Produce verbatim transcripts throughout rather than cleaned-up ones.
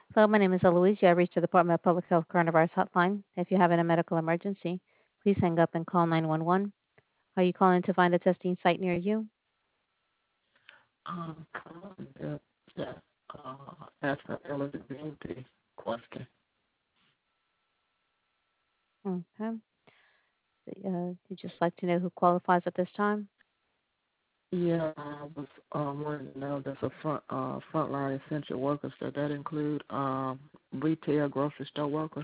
Hello, my name is Eloise. You have reached the Department of Public Health Coronavirus Hotline. If you're having a medical emergency, please hang up and call nine one one. Are you calling to find a testing site near you? Um, calling to to, uh, ask an eligibility question. Okay. Uh, you just like to know who qualifies at this time? Yeah, I was um wanting to know does a front uh frontline essential workers does that include um retail grocery store workers?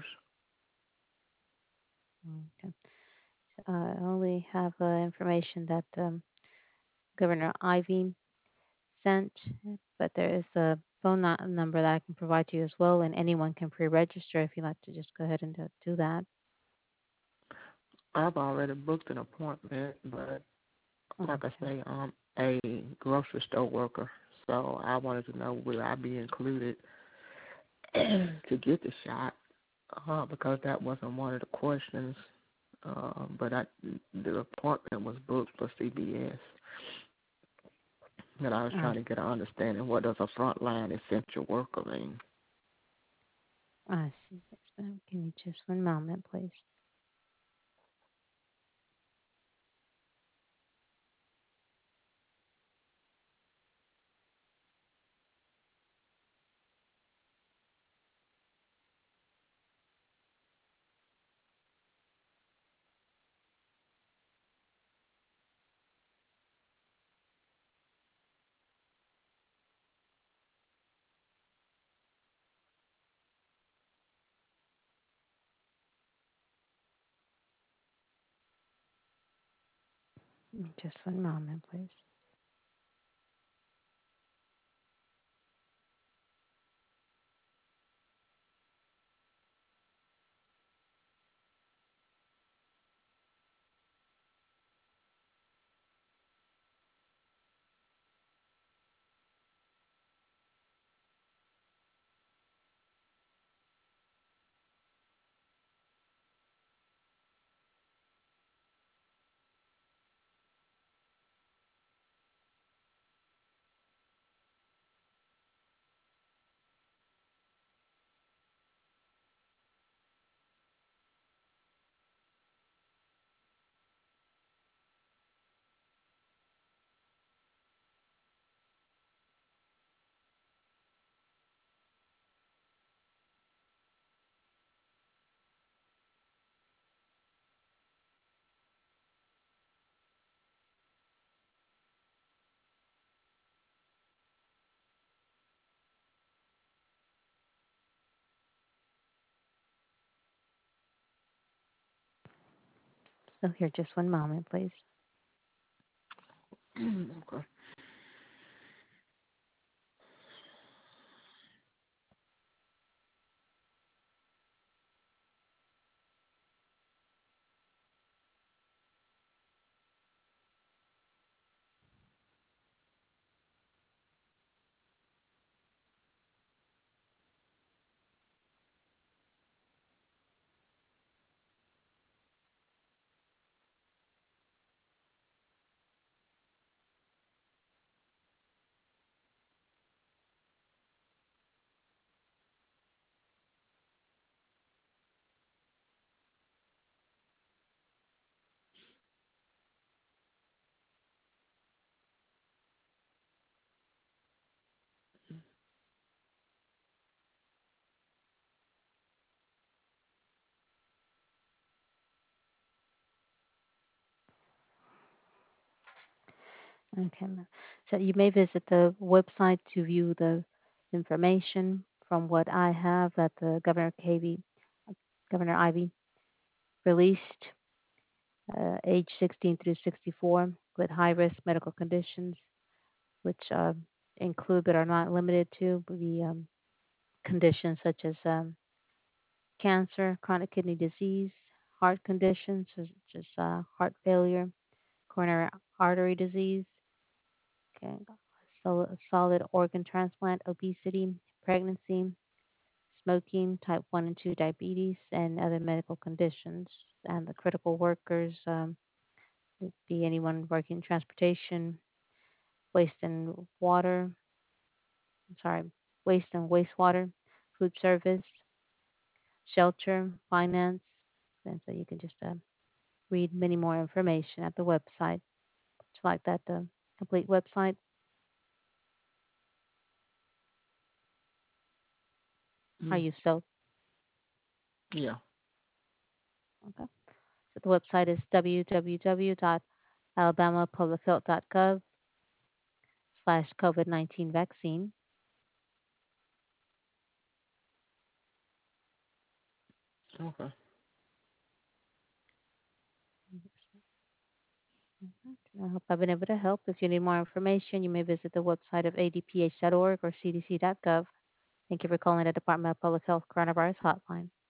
Okay. Uh, I only have uh, information that um, Governor Ivy sent, but there is a phone nu- number that I can provide to you as well, and anyone can pre-register if you'd like to just go ahead and do, do that. I've already booked an appointment, but like I Okay. say, I'm a grocery store worker, so I wanted to know will I be included to get the shot? Uh, because that wasn't one of the questions. Uh, but I, the appointment was booked for C B S, and I was I, trying to get an understanding what does a frontline essential worker mean. I see. Yes, ma'am. Give me just one moment, please. Just one moment, please. So here, just one moment, please. Okay. Okay. ma'am. So you may visit the website to view the information from what I have that the Governor Cavey, Governor Ivy released, uh, age sixteen through sixty-four with high-risk medical conditions, which uh, include but are not limited to the um, conditions such as um, cancer, chronic kidney disease, heart conditions such as uh, heart failure, coronary artery disease, okay, sol- solid organ transplant, obesity, pregnancy, smoking, type one and two diabetes, and other medical conditions. And the critical workers um, would be anyone working in transportation, waste and water, I'm sorry, waste and wastewater, food service, shelter, finance. And so you can just uh, read many more information at the website. Would you like that uh, complete website? Are Mm, you so? yeah. Okay. So the website is w w w dot alabama public health dot gov slash COVID nineteen vaccine. Okay. Mhm. I hope I've been able to help. If you need more information, you may visit the website of a d p h dot org or c d c dot gov. Thank you for calling the Department of Public Health Coronavirus Hotline.